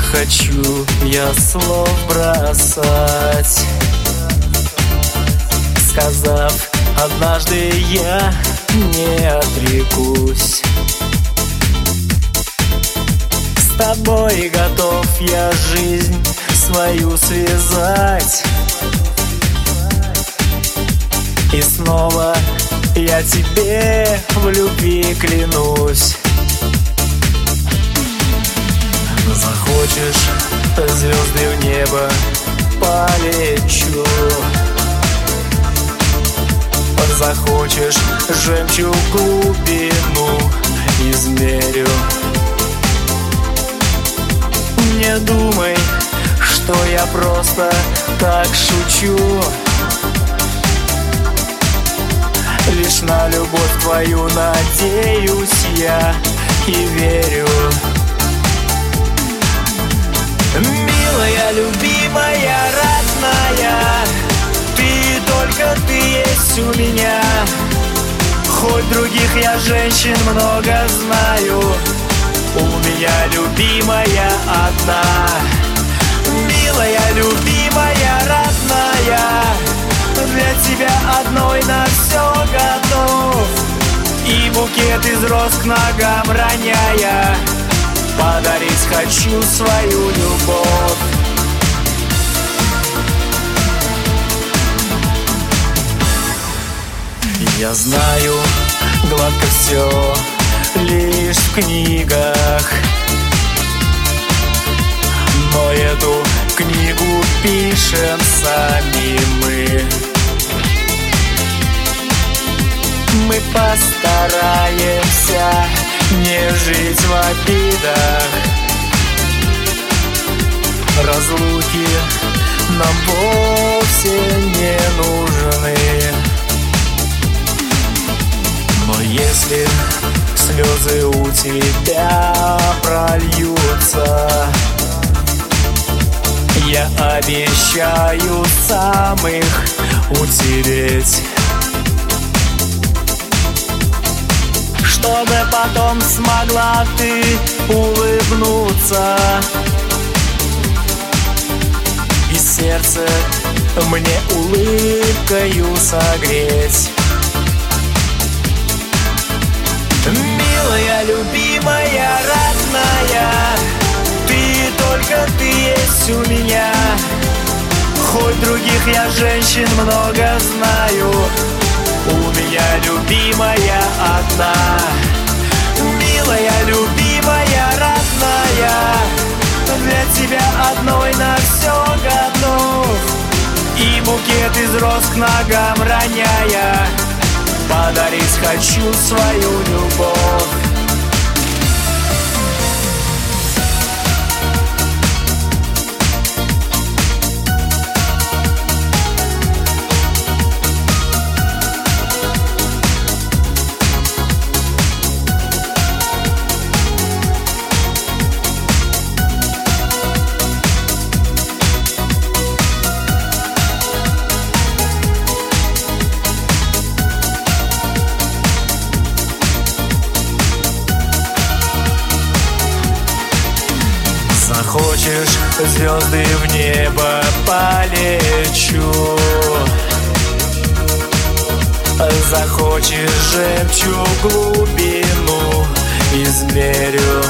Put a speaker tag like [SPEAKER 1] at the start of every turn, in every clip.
[SPEAKER 1] хочу я слов бросать, сказав однажды я не отрекусь. С тобой готов я жизнь свою связать, и снова я тебе в любви клянусь. Захочешь, звезды в небо полечу. Захочешь, жемчуг глубину измерю. Не думай, что я просто так шучу. Лишь на любовь твою надеюсь я и верю. Милая, любимая, родная, только ты есть у меня. Хоть других я женщин много знаю, у меня любимая одна. Милая, любимая, родная, для тебя одной на все готов. И букет из роз к ногам роняя, подарить хочу свою любовь. Я знаю, гладко все лишь в книгах, но эту книгу пишем сами мы. Мы постараемся не жить в обидах. Разлуки нам вовсе не нужны. Но если слезы у тебя прольются, я обещаю сам их утереть, чтобы потом смогла ты улыбнуться и сердце мне улыбкою согреть. Милая, любимая, родная, только ты есть у меня. Хоть других я женщин много знаю, у меня любимая одна. Милая, любимая, родная, для тебя одной на все готов. И букет из роз к ногам роняя, подарить хочу свою любовь. Захочешь, звезды в небо полечу. Захочешь, жемчуг глубину измерю.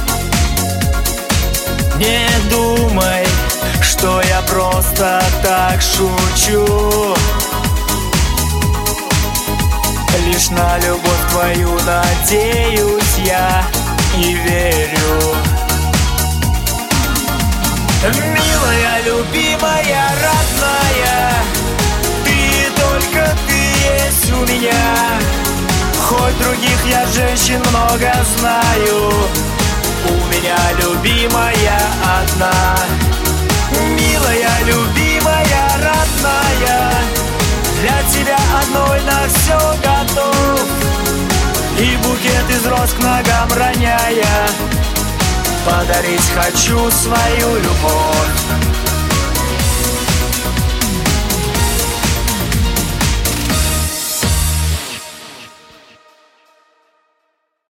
[SPEAKER 1] Не думай, что я просто так шучу. Лишь на любовь твою надеюсь я и верю. Милая, любимая, родная, только ты есть у меня. Хоть других я женщин много знаю, у меня любимая одна. Милая, любимая, родная, для тебя одной на все готов. И букет из роз к ногам роняя, подарить хочу свою любовь.